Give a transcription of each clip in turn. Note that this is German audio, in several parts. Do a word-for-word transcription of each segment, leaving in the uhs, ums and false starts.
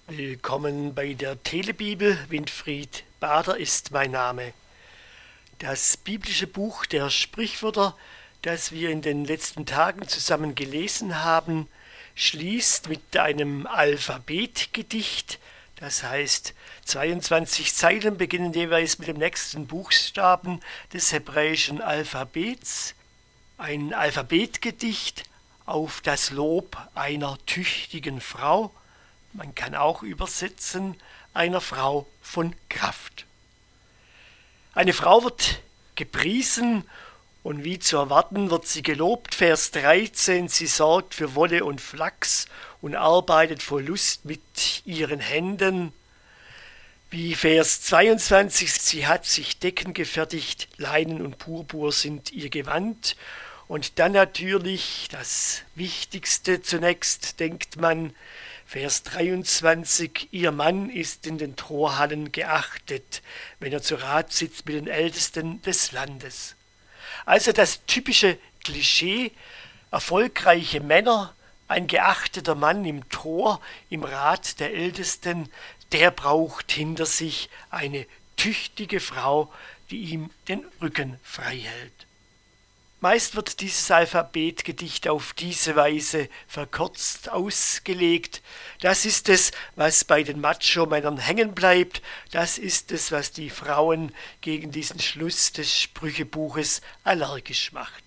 Willkommen bei der Telebibel. Winfried Bader ist mein Name. Das biblische Buch der Sprichwörter, das wir in den letzten Tagen zusammen gelesen haben, schließt mit einem Alphabetgedicht. Das heißt, zweiundzwanzig Zeilen beginnen jeweils mit dem nächsten Buchstaben des hebräischen Alphabets. Ein Alphabetgedicht auf das Lob einer tüchtigen Frau. Man kann auch übersetzen, einer Frau von Kraft. Eine Frau wird gepriesen und wie zu erwarten wird sie gelobt. Vers dreizehn, sie sorgt für Wolle und Flachs und arbeitet voll Lust mit ihren Händen. Wie Vers zweiundzwanzig, sie hat sich Decken gefertigt, Leinen und Purpur sind ihr Gewand. Und dann natürlich das Wichtigste zunächst, denkt man, Vers dreiundzwanzig, ihr Mann ist in den Torhallen geachtet, wenn er zu Rat sitzt mit den Ältesten des Landes. Also das typische Klischee, erfolgreiche Männer, ein geachteter Mann im Tor, im Rat der Ältesten, der braucht hinter sich eine tüchtige Frau, die ihm den Rücken frei hält. Meist wird dieses Alphabetgedicht auf diese Weise verkürzt ausgelegt. Das ist es, was bei den Macho-Männern hängen bleibt. Das ist es, was die Frauen gegen diesen Schluss des Sprüchebuches allergisch macht.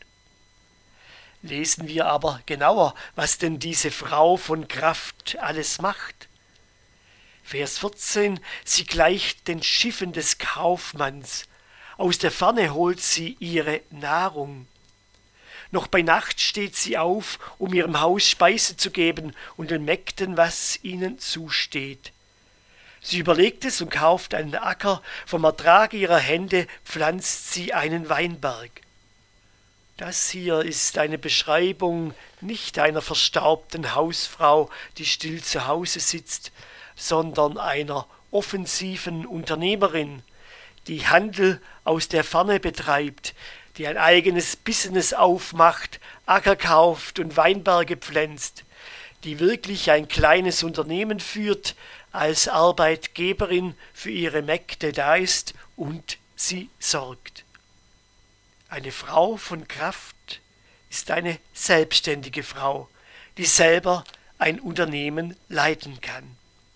Lesen wir aber genauer, was denn diese Frau von Kraft alles macht. Vers vierzehn, sie gleicht den Schiffen des Kaufmanns. Aus der Ferne holt sie ihre Nahrung. Noch bei Nacht steht sie auf, um ihrem Haus Speise zu geben und den Mägden, was ihnen zusteht. Sie überlegt es und kauft einen Acker, vom Ertrag ihrer Hände pflanzt sie einen Weinberg. Das hier ist eine Beschreibung nicht einer verstaubten Hausfrau, die still zu Hause sitzt, sondern einer offensiven Unternehmerin, die Handel aus der Ferne betreibt, die ein eigenes Business aufmacht, Acker kauft und Weinberge pflanzt, die wirklich ein kleines Unternehmen führt, als Arbeitgeberin für ihre Mägde da ist und sie sorgt. Eine Frau von Kraft ist eine selbstständige Frau, die selber ein Unternehmen leiten kann.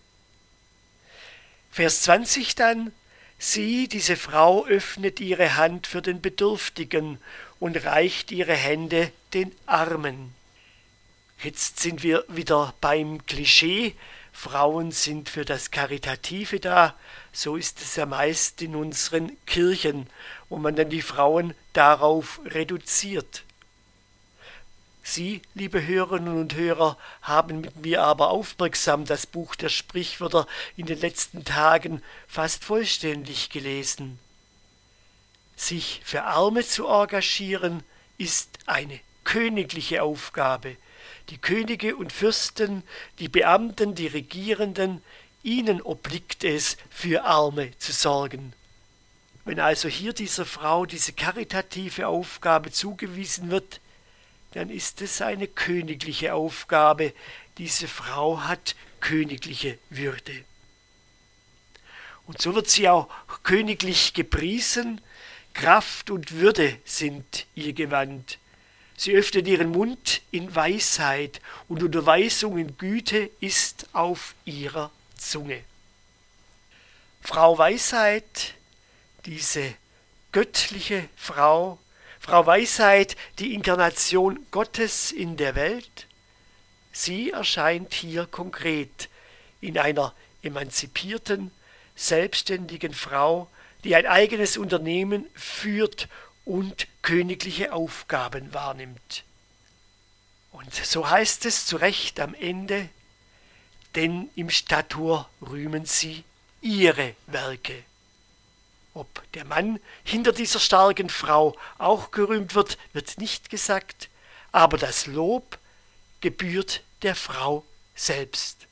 Vers zwanzig dann: Sie, diese Frau, öffnet ihre Hand für den Bedürftigen und reicht ihre Hände den Armen. Jetzt sind wir wieder beim Klischee. Frauen sind für das Karitative da. So ist es ja meist in unseren Kirchen, wo man dann die Frauen darauf reduziert. Sie, liebe Hörerinnen und Hörer, haben mit mir aber aufmerksam das Buch der Sprichwörter in den letzten Tagen fast vollständig gelesen. Sich für Arme zu engagieren, ist eine königliche Aufgabe. Die Könige und Fürsten, die Beamten, die Regierenden, ihnen obliegt es, für Arme zu sorgen. Wenn also hier dieser Frau diese karitative Aufgabe zugewiesen wird, dann ist es eine königliche Aufgabe. Diese Frau hat königliche Würde. Und so wird sie auch königlich gepriesen. Kraft und Würde sind ihr Gewand. Sie öffnet ihren Mund in Weisheit und Unterweisung in Güte ist auf ihrer Zunge. Frau Weisheit, diese göttliche Frau, Frau Weisheit, die Inkarnation Gottes in der Welt, sie erscheint hier konkret in einer emanzipierten, selbstständigen Frau, die ein eigenes Unternehmen führt und königliche Aufgaben wahrnimmt. Und so heißt es zu Recht am Ende, denn im Statur rühmen sie ihre Werke. Ob der Mann hinter dieser starken Frau auch gerühmt wird, wird nicht gesagt, aber das Lob gebührt der Frau selbst.